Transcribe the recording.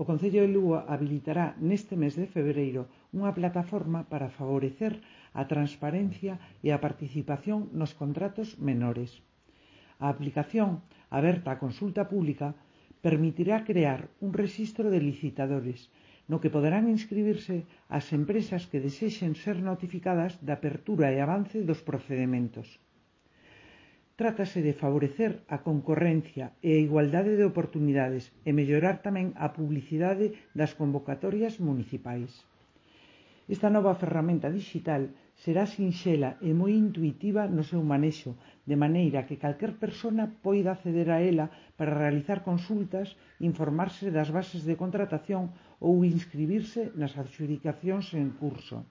O Concello de Lugo habilitará neste mes de febreiro unha plataforma para favorecer a transparencia e a participación nos contratos menores. A aplicación, aberta á consulta pública, permitirá crear un rexistro de licitadores, no que poderán inscribirse as empresas que desexen ser notificadas da apertura e avance dos procedementos. Trátase de favorecer a concorrencia e a igualdade de oportunidades e mellorar tamén a publicidade das convocatorias municipais. Esta nova ferramenta dixital será sinxela e moi intuitiva no seu manexo, de maneira que calquer persona poida acceder a ela para realizar consultas, informarse das bases de contratación ou inscribirse nas adxudicacións en curso.